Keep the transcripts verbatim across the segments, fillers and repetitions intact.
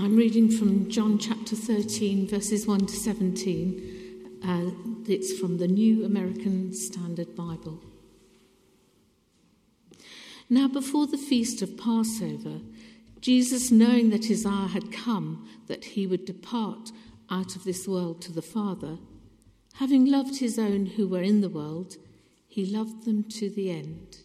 I'm reading from John chapter thirteen, verses one to seventeen. Uh, it's from the New American Standard Bible. Now before the feast of Passover, Jesus, knowing that his hour had come, that he would depart out of this world to the Father, having loved his own who were in the world, he loved them to the end.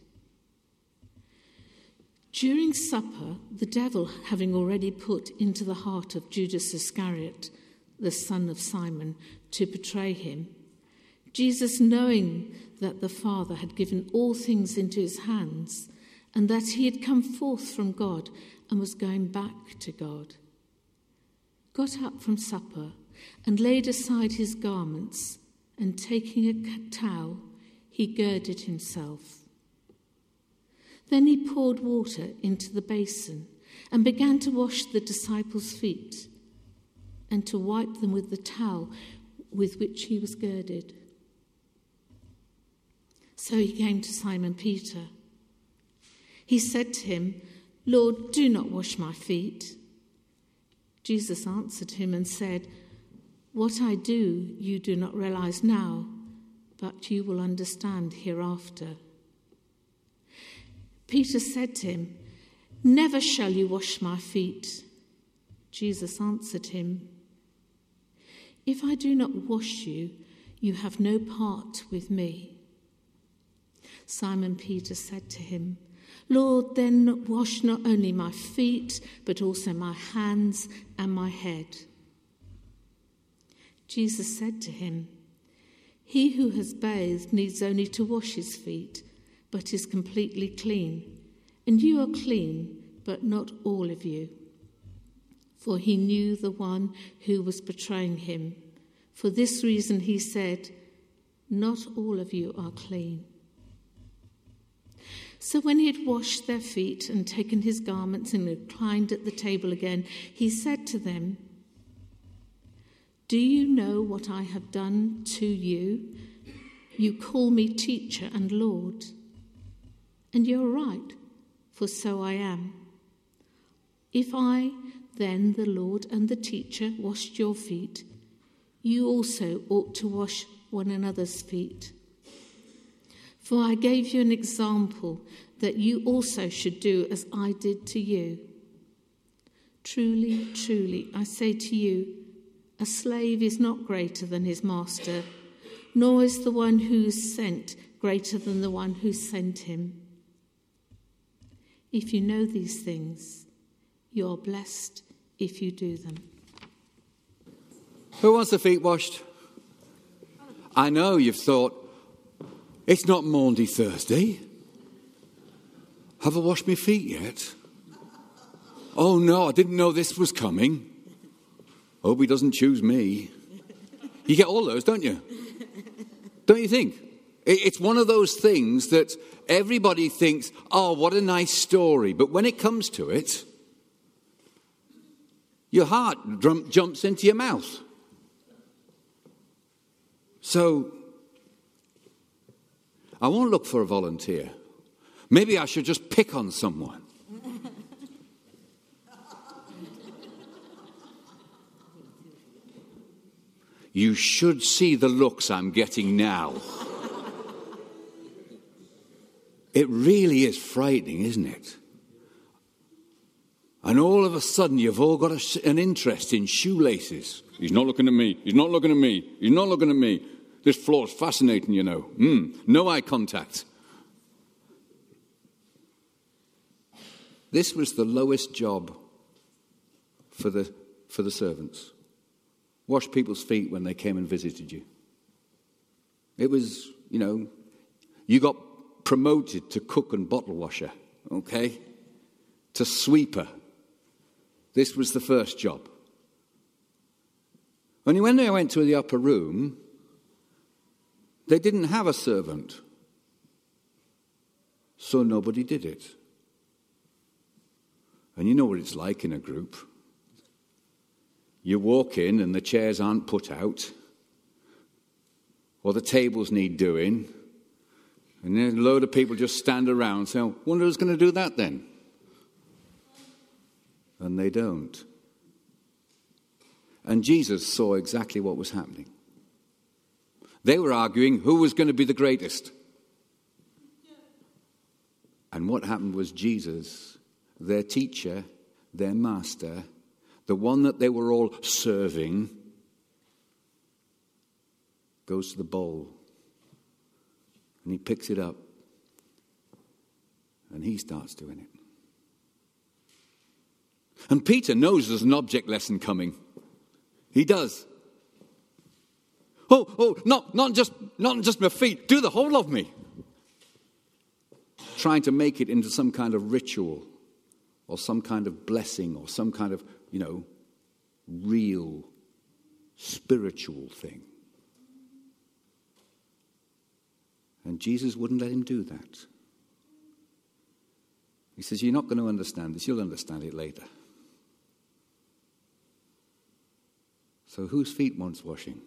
During supper, the devil, having already put into the heart of Judas Iscariot, the son of Simon, to betray him, Jesus, knowing that the Father had given all things into his hands, and that he had come forth from God and was going back to God, got up from supper and laid aside his garments, and taking a towel, he girded himself. Then he poured water into the basin and began to wash the disciples' feet and to wipe them with the towel with which he was girded. So he came to Simon Peter. He said to him, "Lord, do not wash my feet." Jesus answered him and said, "What I do you do not realize now, but you will understand hereafter." Peter said to him, "Never shall you wash my feet." Jesus answered him, "If I do not wash you, you have no part with me." Simon Peter said to him, "Lord, then wash not only my feet, but also my hands and my head." Jesus said to him, "He who has bathed needs only to wash his feet, but is completely clean. And you are clean, but not all of you." For he knew the one who was betraying him. For this reason he said, "Not all of you are clean." So when he had washed their feet and taken his garments and reclined at the table again, he said to them, "Do you know what I have done to you? You call me teacher and Lord. And you are right, for so I am. If I, then the Lord and the teacher, washed your feet, you also ought to wash one another's feet. For I gave you an example that you also should do as I did to you. Truly, truly, I say to you, a slave is not greater than his master, nor is the one who is sent greater than the one who sent him. If you know these things, you are blessed if you do them." Who wants their feet washed? I know you've thought, it's not Maundy Thursday. Have I washed my feet yet? Oh no, I didn't know this was coming. Hope he doesn't choose me. You get all those, don't you? Don't you think? It's one of those things that everybody thinks, oh, what a nice story. But when it comes to it, your heart drum- jumps into your mouth. So, I won't look for a volunteer. Maybe I should just pick on someone. You should see the looks I'm getting now. It really is frightening, isn't it? And all of a sudden, you've all got a, an interest in shoelaces. He's not looking at me. He's not looking at me. He's not looking at me. This floor's fascinating, you know. Mm, no eye contact. This was the lowest job for the for the servants. Wash people's feet when they came and visited you. It was, you know, you got promoted to cook and bottle washer, okay? To sweeper. This was the first job. Only when they went to the upper room, they didn't have a servant. So nobody did it. And you know what it's like in a group. You walk in and the chairs aren't put out, or the tables need doing, and then a load of people just stand around and say, oh, wonder who's going to do that then? And they don't. And Jesus saw exactly what was happening. They were arguing who was going to be the greatest. And what happened was Jesus, their teacher, their master, the one that they were all serving, goes to the bowl. And he picks it up. And he starts doing it. And Peter knows there's an object lesson coming. He does. Oh, oh, not, not just not just my feet, do the whole of me. Trying to make it into some kind of ritual or some kind of blessing or some kind of, you know, real spiritual thing. And Jesus wouldn't let him do that. He says, you're not going to understand this. You'll understand it later. So whose feet wants washing?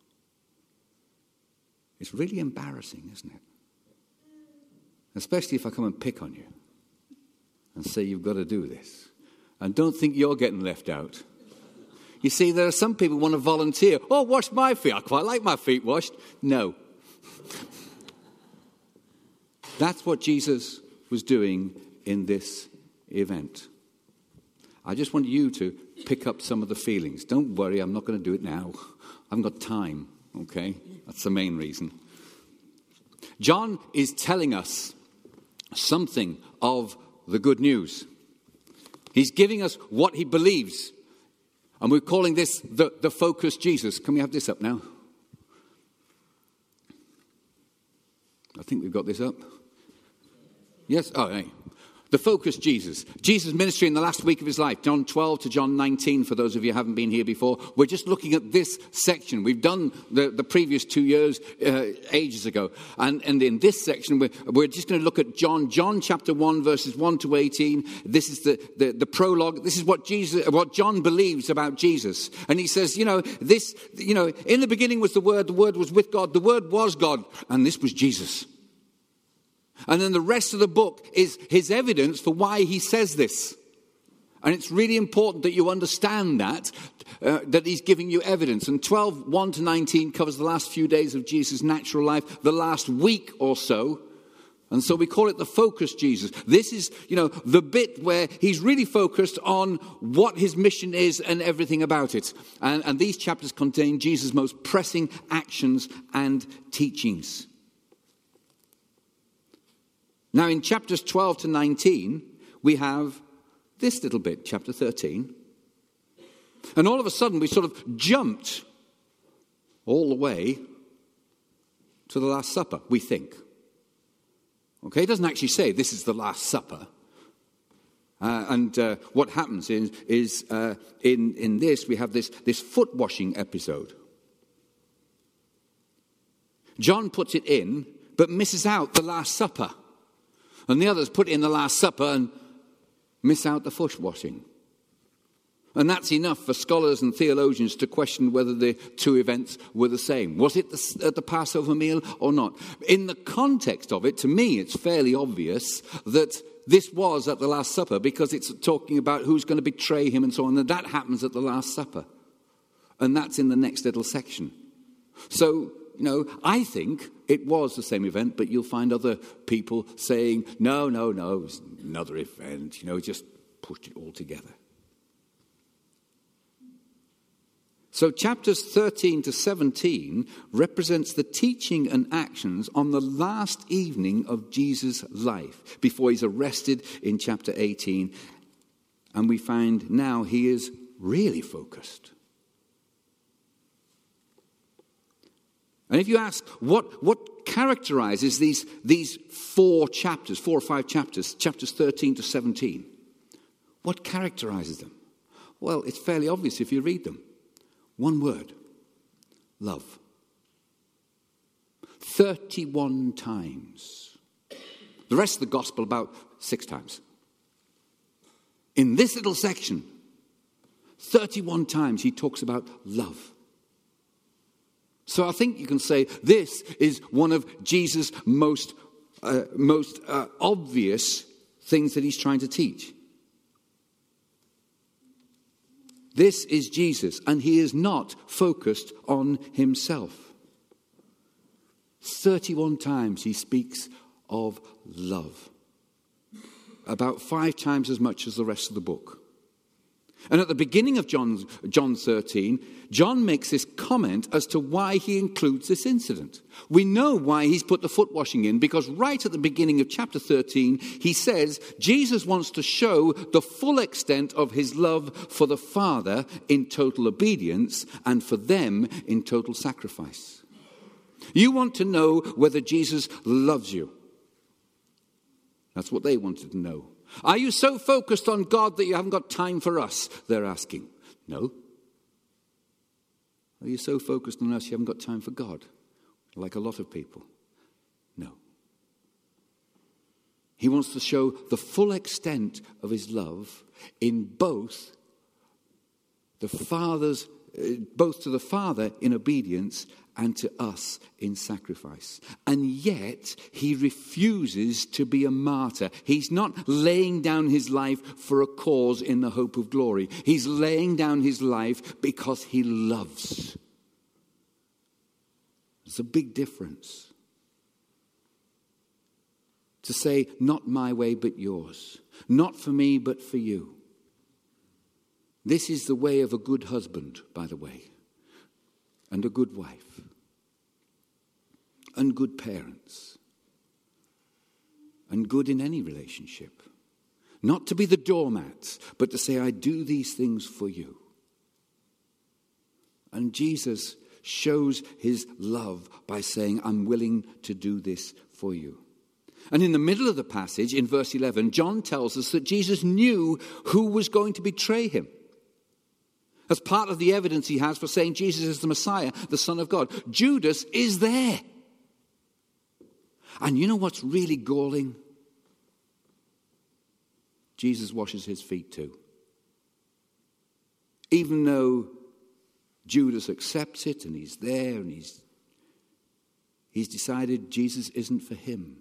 It's really embarrassing, isn't it? Especially if I come and pick on you and say you've got to do this. And don't think you're getting left out. You see, there are some people who want to volunteer. Oh, wash my feet. I quite like my feet washed. No. That's what Jesus was doing in this event. I just want you to pick up some of the feelings. Don't worry, I'm not going to do it now. I haven't got time, okay? That's the main reason. John is telling us something of the good news. He's giving us what he believes. And we're calling this the, the focus Jesus. Can we have this up now? I think we've got this up. Yes? Oh, hey. The focus Jesus. Jesus' ministry in the last week of his life. John twelve to John nineteen, for those of you who haven't been here before. We're just looking at this section. We've done the, the previous two years uh, ages ago. And, and in this section, we're, we're just going to look at John. John chapter one, verses one to eighteen. This is the, the, the prologue. This is what Jesus, what John believes about Jesus. And he says, you know, this, you know, in the beginning was the Word. The Word was with God. The Word was God. And this was Jesus. And then the rest of the book is his evidence for why he says this. And it's really important that you understand that, uh, that he's giving you evidence. And twelve, one to nineteen covers the last few days of Jesus' natural life, the last week or so. And so we call it the focus Jesus. This is, you know, the bit where he's really focused on what his mission is and everything about it. And, and these chapters contain Jesus' most pressing actions and teachings. Now, in chapters twelve to nineteen, we have this little bit, chapter thirteen. And all of a sudden, we sort of jumped all the way to the Last Supper, we think. Okay, it doesn't actually say this is the Last Supper. Uh, and uh, what happens is, is uh, in, in this, we have this, this foot washing episode. John puts it in, but misses out the Last Supper. And the others put in the Last Supper and miss out the foot washing. And that's enough for scholars and theologians to question whether the two events were the same. Was it the, uh, the Passover meal or not? In the context of it, to me, it's fairly obvious that this was at the Last Supper because it's talking about who's going to betray him and so on. And that happens at the Last Supper. And that's in the next little section. So, you know, I think it was the same event, but you'll find other people saying, no, no, no, it was another event. You know, just pushed it all together. So chapters thirteen to seventeen represents the teaching and actions on the last evening of Jesus' life before he's arrested in chapter eighteen. And we find now he is really focused. And if you ask what, what characterizes these, these four chapters, four or five chapters, chapters thirteen to seventeen, what characterizes them? Well, it's fairly obvious if you read them. One word, love. thirty-one times. The rest of the gospel about six times. In this little section, thirty-one times he talks about love. So I think you can say this is one of Jesus' most, uh, most uh, obvious things that he's trying to teach. This is Jesus, and he is not focused on himself. thirty-one times he speaks of love. About five times as much as the rest of the book. And at the beginning of John, John thirteen, John makes this comment as to why he includes this incident. We know why he's put the foot washing in, because right at the beginning of chapter thirteen, he says Jesus wants to show the full extent of his love for the Father in total obedience and for them in total sacrifice. You want to know whether Jesus loves you. That's what they wanted to know. Are you so focused on God that you haven't got time for us? They're asking. No. Are you so focused on us you haven't got time for God? Like a lot of people. No. He wants to show the full extent of his love in both the Father's, both to the Father in obedience and to us in sacrifice. And yet, he refuses to be a martyr. He's not laying down his life for a cause in the hope of glory. He's laying down his life because he loves. There's a big difference. To say, not my way, but yours. Not for me, but for you. This is the way of a good husband, by the way. And a good wife. And good parents. And good in any relationship. Not to be the doormats, but to say, I do these things for you. And Jesus shows his love by saying, I'm willing to do this for you. And in the middle of the passage, in verse eleven, John tells us that Jesus knew who was going to betray him. As part of the evidence he has for saying Jesus is the Messiah, the Son of God. Judas is there. And you know what's really galling? Jesus washes his feet too. Even though Judas accepts it and he's there and he's, he's decided Jesus isn't for him.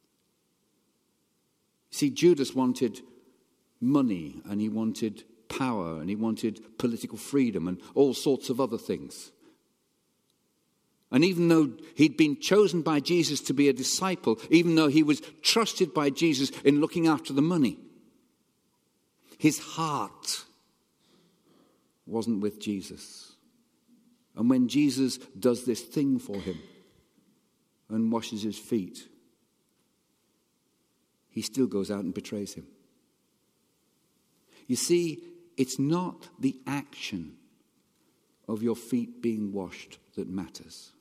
See, Judas wanted money and he wanted power and he wanted political freedom and all sorts of other things. And even though he'd been chosen by Jesus to be a disciple, even though he was trusted by Jesus in looking after the money, his heart wasn't with Jesus. And when Jesus does this thing for him and washes his feet, he still goes out and betrays him. You see, it's not the action of your feet being washed that matters.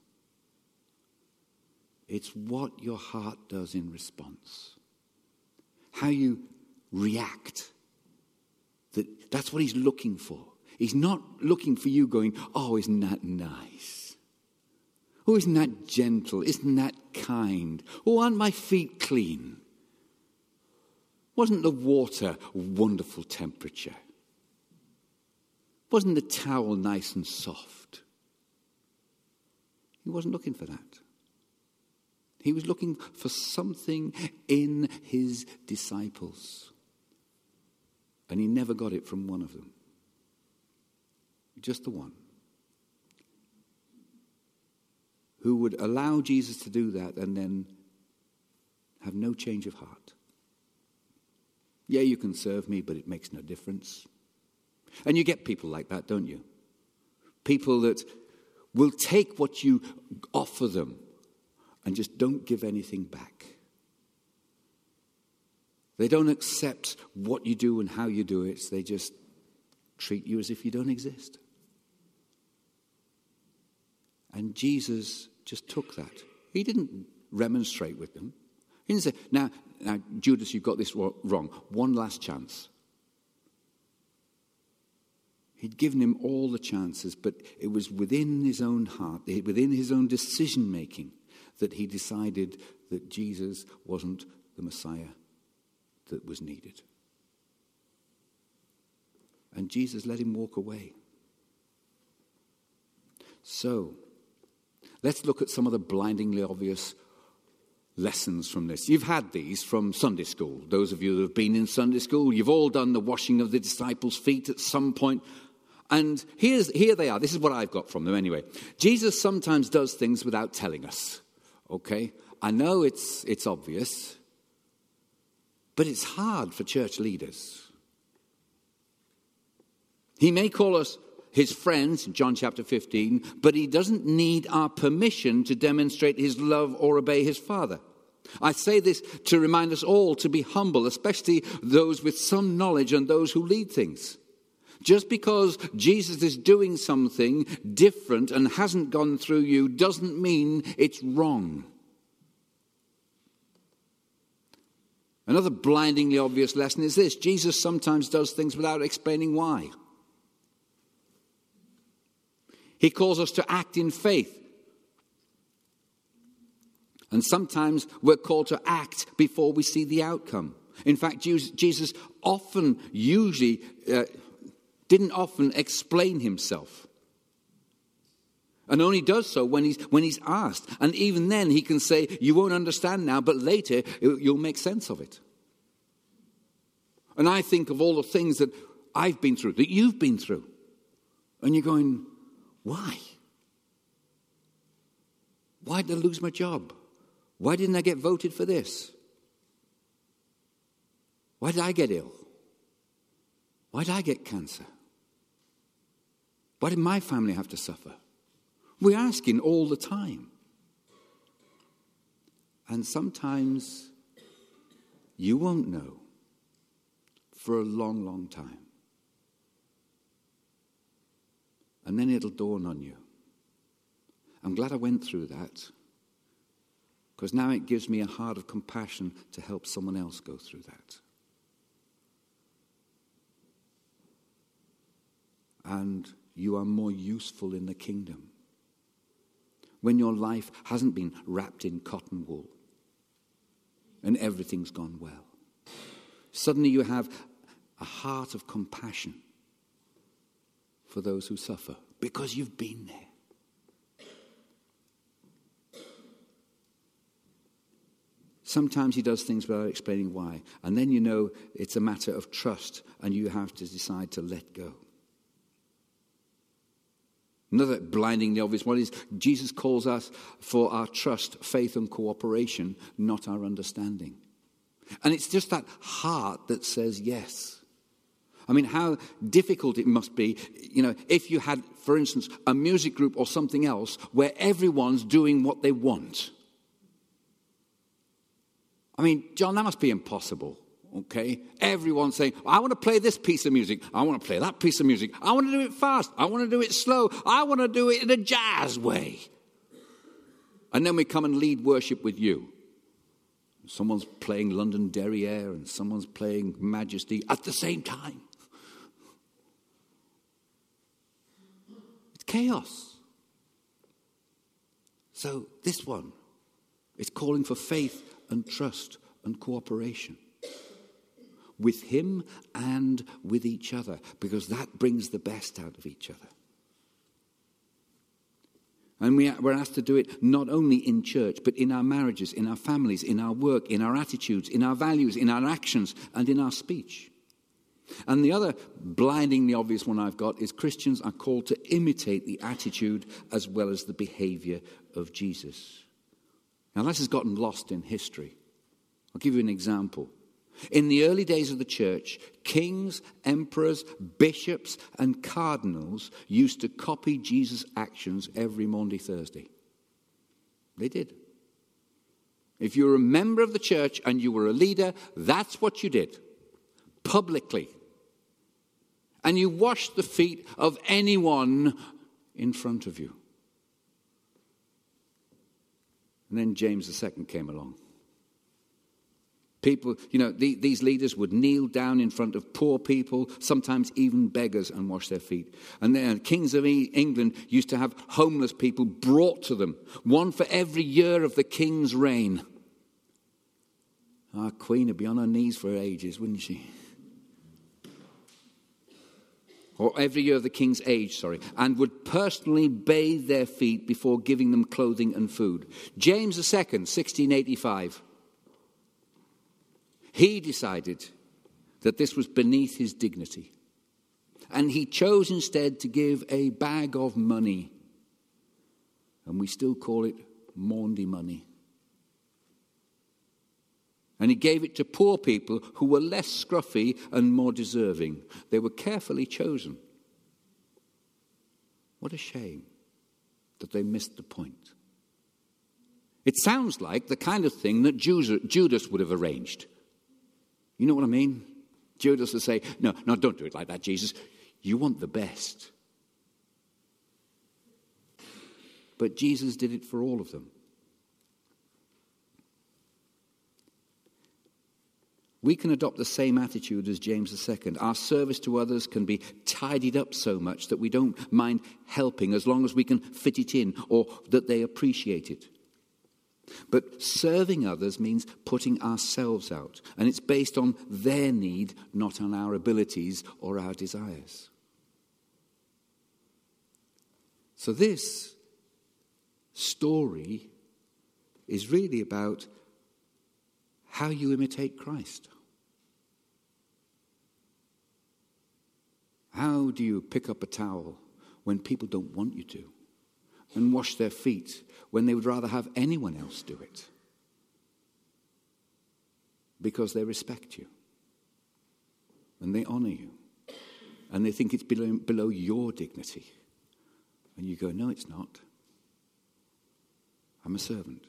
It's what your heart does in response. How you react. That, that's what he's looking for. He's not looking for you going, oh, isn't that nice? Oh, isn't that gentle? Isn't that kind? Oh, aren't my feet clean? Wasn't the water wonderful temperature? Wasn't the towel nice and soft? He wasn't looking for that. He was looking for something in his disciples. And he never got it from one of them. Just the one. Who would allow Jesus to do that and then have no change of heart. Yeah, you can serve me, but it makes no difference. And you get people like that, don't you? People that will take what you offer them and just don't give anything back. They don't accept what you do and how you do it. They just treat you as if you don't exist. And Jesus just took that. He didn't remonstrate with them. He didn't say, now, now Judas, you've got this wrong. One last chance. He'd given him all the chances, but it was within his own heart, within his own decision-making, that he decided that Jesus wasn't the Messiah that was needed. And Jesus let him walk away. So, let's look at some of the blindingly obvious lessons from this. You've had these from Sunday school. Those of you who have been in Sunday school, you've all done the washing of the disciples' feet at some point. And here's, here they are. This is what I've got from them anyway. Jesus sometimes does things without telling us. Okay? I know it's it's obvious, but it's hard for church leaders. He may call us his friends in John chapter fifteen, but he doesn't need our permission to demonstrate his love or obey his Father. I say this to remind us all to be humble, especially those with some knowledge and those who lead things. Just because Jesus is doing something different and hasn't gone through you doesn't mean it's wrong. Another blindingly obvious lesson is this: Jesus sometimes does things without explaining why. He calls us to act in faith. And sometimes we're called to act before we see the outcome. In fact, Jesus often, usually, uh, didn't often explain himself. And only does so when he's, when he's asked. And even then he can say, you won't understand now, but later you'll make sense of it. And I think of all the things that I've been through, that you've been through. And you're going, why? Why did I lose my job? Why didn't I get voted for this? Why did I get ill? Why did I get cancer? Why did my family have to suffer? We're asking all the time. And sometimes you won't know for a long, long time. And then it'll dawn on you. I'm glad I went through that, because now it gives me a heart of compassion to help someone else go through that. And you are more useful in the kingdom when your life hasn't been wrapped in cotton wool and everything's gone well. Suddenly you have a heart of compassion for those who suffer because you've been there. Sometimes he does things without explaining why. And then you know it's a matter of trust and you have to decide to let go. Another blindingly obvious one is Jesus calls us for our trust, faith and cooperation, not our understanding. And it's just that heart that says yes. I mean, how difficult it must be, you know, if you had, for instance, a music group or something else where everyone's doing what they want. I mean, John, that must be impossible, okay? Everyone's saying, I want to play this piece of music. I want to play that piece of music. I want to do it fast. I want to do it slow. I want to do it in a jazz way. And then we come and lead worship with you. Someone's playing London Derriere and someone's playing Majesty at the same time. It's chaos. So this one is calling for faith and trust and cooperation with him and with each other, because that brings the best out of each other. And we, we're asked to do it not only in church, but in our marriages, in our families, in our work, in our attitudes, in our values, in our actions, and in our speech. And the other blindingly obvious one I've got is Christians are called to imitate the attitude as well as the behavior of Jesus. Now, this has gotten lost in history. I'll give you an example. In the early days of the church, kings, emperors, bishops, and cardinals used to copy Jesus' actions every Maundy Thursday. They did. If you were a member of the church and you were a leader, that's what you did. Publicly. And you washed the feet of anyone in front of you. And then James the Second came along. People, you know, the, these leaders would kneel down in front of poor people, sometimes even beggars, and wash their feet. And then kings of England used to have homeless people brought to them, one for every year of the king's reign. Our queen would be on her knees for ages, wouldn't she? Or every year of the king's age, sorry, and would personally bathe their feet before giving them clothing and food. James the Second, sixteen eighty-five. He decided that this was beneath his dignity. And he chose instead to give a bag of money. And we still call it Maundy money. And he gave it to poor people who were less scruffy and more deserving. They were carefully chosen. What a shame that they missed the point. It sounds like the kind of thing that Judas would have arranged. You know what I mean? Judas would say, no, no, don't do it like that, Jesus. You want the best. But Jesus did it for all of them. We can adopt the same attitude as James the Second. Our service to others can be tidied up so much that we don't mind helping as long as we can fit it in or that they appreciate it. But serving others means putting ourselves out, and it's based on their need, not on our abilities or our desires. So this story is really about how you imitate Christ. How do you pick up a towel when people don't want you to? And wash their feet when they would rather have anyone else do it? Because they respect you. And they honor you. And they think it's below, below your dignity. And you go, no, it's not. I'm a servant.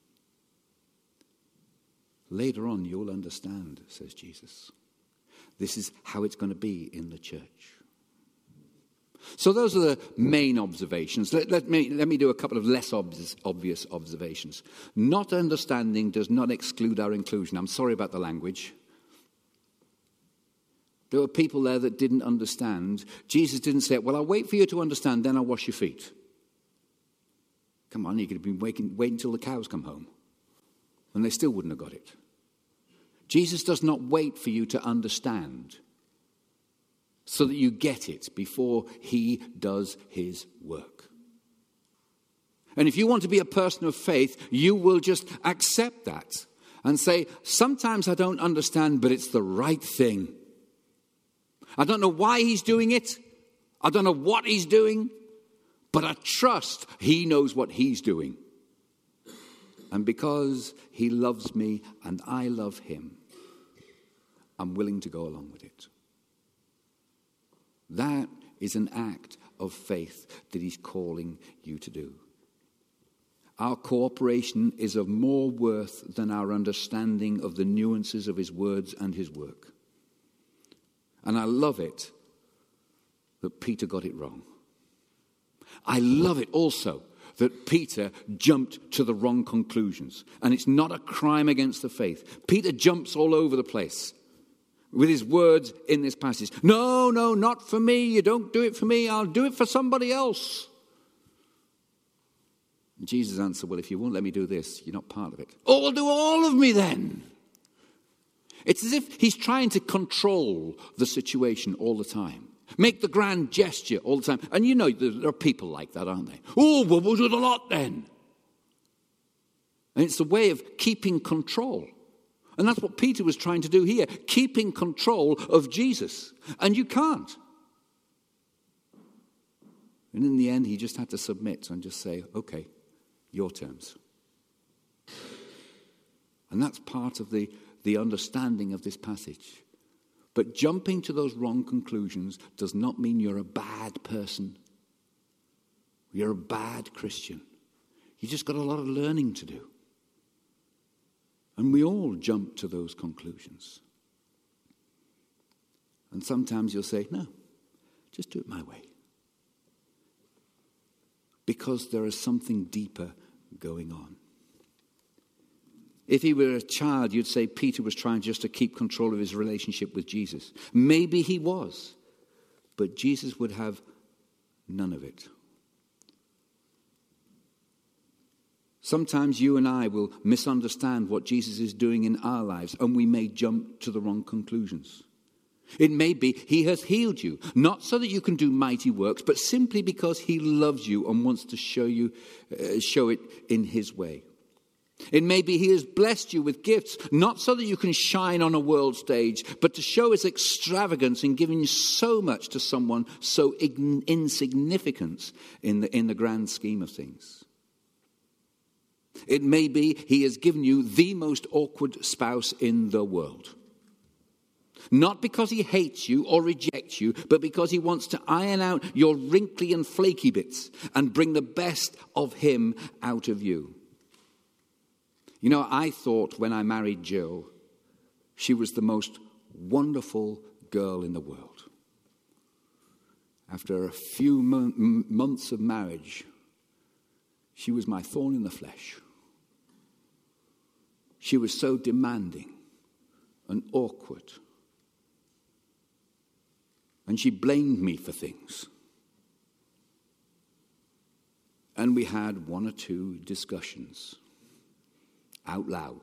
Later on, you'll understand, says Jesus. This is how it's going to be in the church. So those are the main observations. Let, let, me, let me do a couple of less obvious, obvious observations. Not understanding does not exclude our inclusion. I'm sorry about the language. There were people there that didn't understand. Jesus didn't say, well, I'll wait for you to understand, then I'll wash your feet. Come on, you could have been waiting, waiting until the cows come home. And they still wouldn't have got it. Jesus does not wait for you to understand so that you get it before he does his work. And if you want to be a person of faith, you will just accept that and say, sometimes I don't understand, but it's the right thing. I don't know why he's doing it. I don't know what he's doing, but I trust he knows what he's doing. And because he loves me and I love him, I'm willing to go along with it. That is an act of faith that he's calling you to do. Our cooperation is of more worth than our understanding of the nuances of his words and his work. And I love it that Peter got it wrong. I love it also that Peter jumped to the wrong conclusions. And it's not a crime against the faith. Peter jumps all over the place with his words in this passage. No, no, not for me. You don't do it for me. I'll do it for somebody else. And Jesus answered, well, if you won't let me do this, you're not part of it. Oh, well, do all of me then. It's as if he's trying to control the situation all the time. Make the grand gesture all the time. And you know, there are people like that, aren't they? Oh, well, we'll do the lot then. And it's a way of keeping control. And that's what Peter was trying to do here. Keeping control of Jesus. And you can't. And in the end, he just had to submit and just say, okay, your terms. And that's part of the, the understanding of this passage. But jumping to those wrong conclusions does not mean you're a bad person. You're a bad Christian. You just got a lot of learning to do. And we all jump to those conclusions. And sometimes you'll say, no, just do it my way. Because there is something deeper going on. If he were a child, you'd say Peter was trying just to keep control of his relationship with Jesus. Maybe he was. But Jesus would have none of it. Sometimes you and I will misunderstand what Jesus is doing in our lives, and we may jump to the wrong conclusions. It may be he has healed you, not so that you can do mighty works, but simply because he loves you and wants to show you, uh, show it in his way. It may be he has blessed you with gifts, not so that you can shine on a world stage, but to show his extravagance in giving so much to someone so ign- insignificant in the, in the grand scheme of things. It may be he has given you the most awkward spouse in the world. Not because he hates you or rejects you, but because he wants to iron out your wrinkly and flaky bits and bring the best of him out of you. You know, I thought when I married Jill, she was the most wonderful girl in the world. After a few mo- m- months of marriage, she was my thorn in the flesh. She was so demanding and awkward. And she blamed me for things. And we had one or two discussions out loud.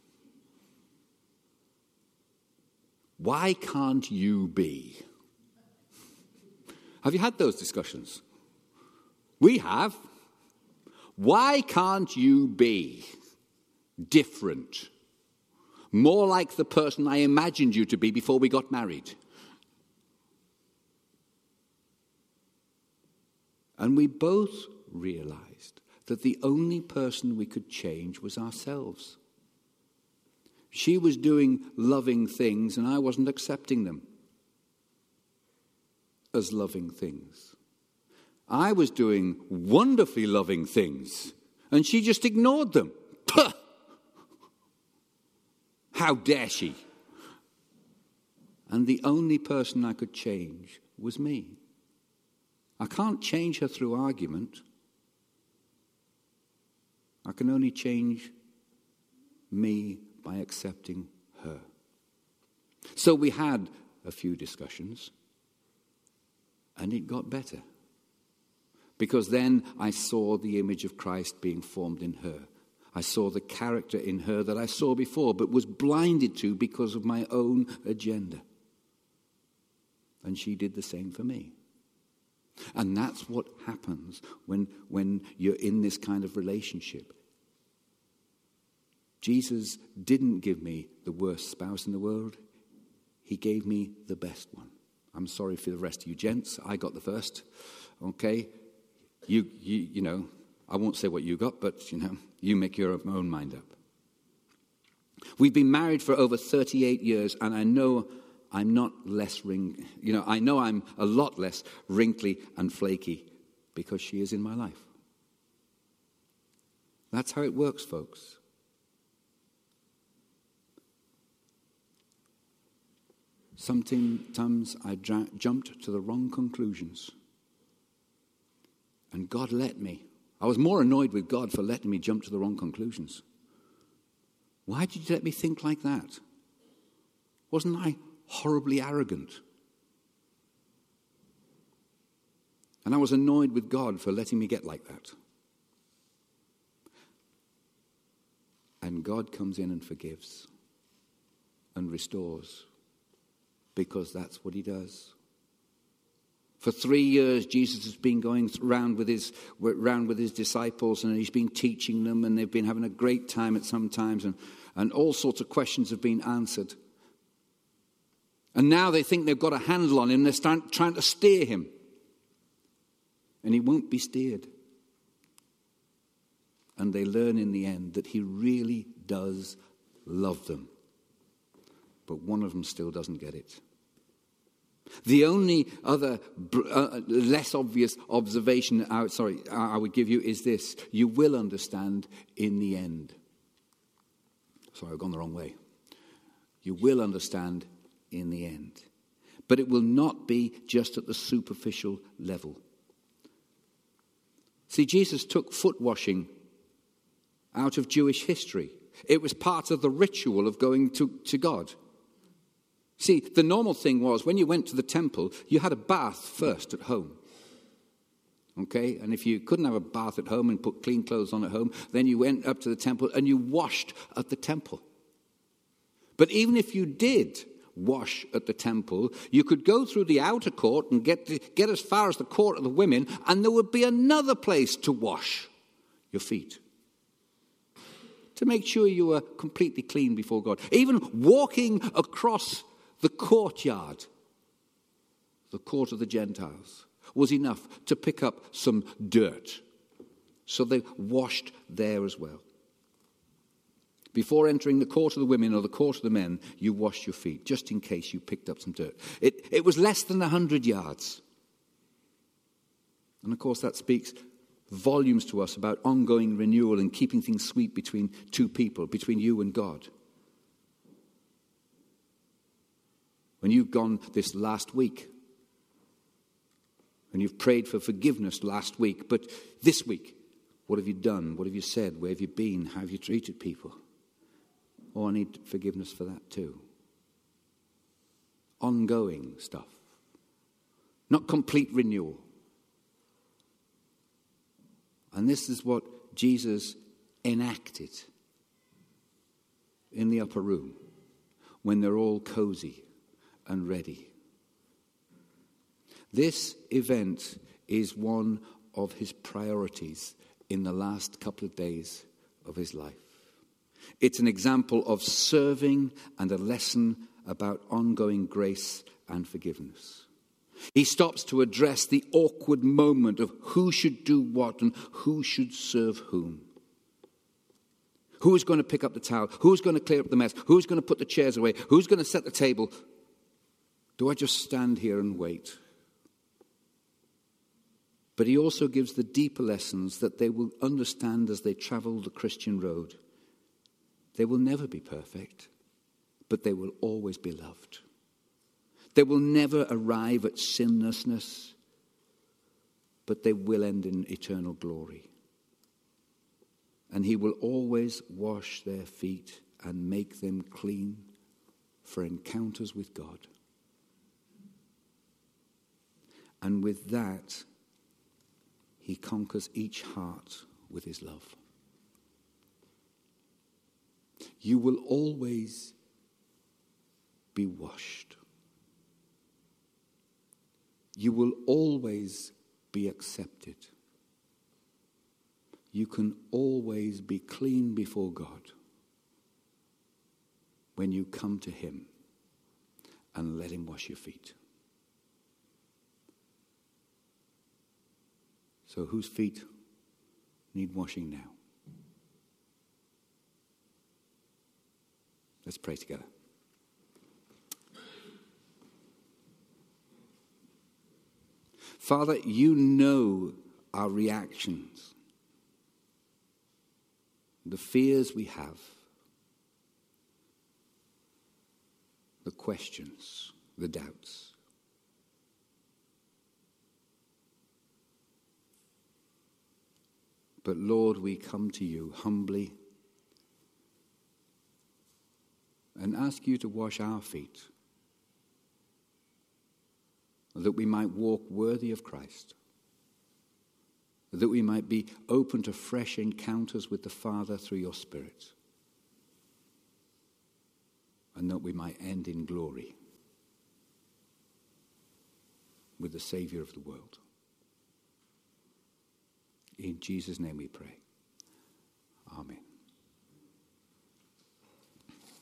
Why can't you be? Have you had those discussions? We have. Why can't you be different? More like the person I imagined you to be before we got married. And we both realized that the only person we could change was ourselves. She was doing loving things and I wasn't accepting them as loving things. I was doing wonderfully loving things and she just ignored them. Puh! How dare she? And the only person I could change was me. I can't change her through argument. I can only change me by accepting her. So we had a few discussions, and it got better. Because then I saw the image of Christ being formed in her. I saw the character in her that I saw before, but was blinded to because of my own agenda. And she did the same for me. And that's what happens when, when you're in this kind of relationship. Jesus didn't give me the worst spouse in the world. He gave me the best one. I'm sorry for the rest of you gents. I got the first. Okay? You, you, you know, I won't say what you got, but, you know, you make your own mind up. We've been married for over thirty-eight years, and I know I'm not less ring, you know, I know I'm a lot less wrinkly and flaky because she is in my life. That's how it works, folks. Sometimes I dra- jumped to the wrong conclusions. And God let me. I was more annoyed with God for letting me jump to the wrong conclusions. Why did you let me think like that? Wasn't I horribly arrogant? And I was annoyed with God for letting me get like that. And God comes in and forgives and restores, because that's what he does. For three years, Jesus has been going around with his around with his disciples, and he's been teaching them, and they've been having a great time at some times, and, and all sorts of questions have been answered. And now they think they've got a handle on him. They're start, trying to steer him. And he won't be steered. And they learn in the end that he really does love them. But one of them still doesn't get it. The only other uh, less obvious observation I, sorry, I would give you is this. You will understand in the end. Sorry, I've gone the wrong way. You will understand in the end. But it will not be just at the superficial level. See, Jesus took foot washing out of Jewish history. It was part of the ritual of going to, to God. See, the normal thing was when you went to the temple, you had a bath first at home. Okay? And if you couldn't have a bath at home and put clean clothes on at home, then you went up to the temple and you washed at the temple. But even if you did wash at the temple, you could go through the outer court and get to, get as far as the court of the women, and there would be another place to wash your feet. to make sure you were completely clean before God. Even walking across the courtyard, the court of the Gentiles, was enough to pick up some dirt. So they washed there as well. Before entering the court of the women or the court of the men, you washed your feet, just in case you picked up some dirt. It, it was less than one hundred yards. And of course that speaks volumes to us about ongoing renewal and keeping things sweet between two people, between you and God. When you've gone this last week, and you've prayed for forgiveness last week, but this week, what have you done? What have you said? Where have you been? How have you treated people? Oh, I need forgiveness for that too. Ongoing stuff. Not complete renewal. And this is what Jesus enacted in the upper room when they're all cozy and ready. This event is one of his priorities in the last couple of days of his life. It's an example of serving and a lesson about ongoing grace and forgiveness. He stops to address the awkward moment of who should do what and who should serve whom. Who's going to pick up the towel? Who's going to clear up the mess? Who's going to put the chairs away? Who's going to set the table? Do I just stand here and wait? But he also gives the deeper lessons that they will understand as they travel the Christian road. They will never be perfect, but they will always be loved. They will never arrive at sinlessness, but they will end in eternal glory. And he will always wash their feet and make them clean for encounters with God. And with that, he conquers each heart with his love. You will always be washed. You will always be accepted. You can always be clean before God when you come to him and let him wash your feet. So whose feet need washing now? Let's pray together. Father, you know our reactions, the fears we have, the questions, the doubts. But Lord, we come to you humbly and ask you to wash our feet, that we might walk worthy of Christ, that we might be open to fresh encounters with the Father through your Spirit, and that we might end in glory with the Savior of the world. In Jesus' name we pray. Amen.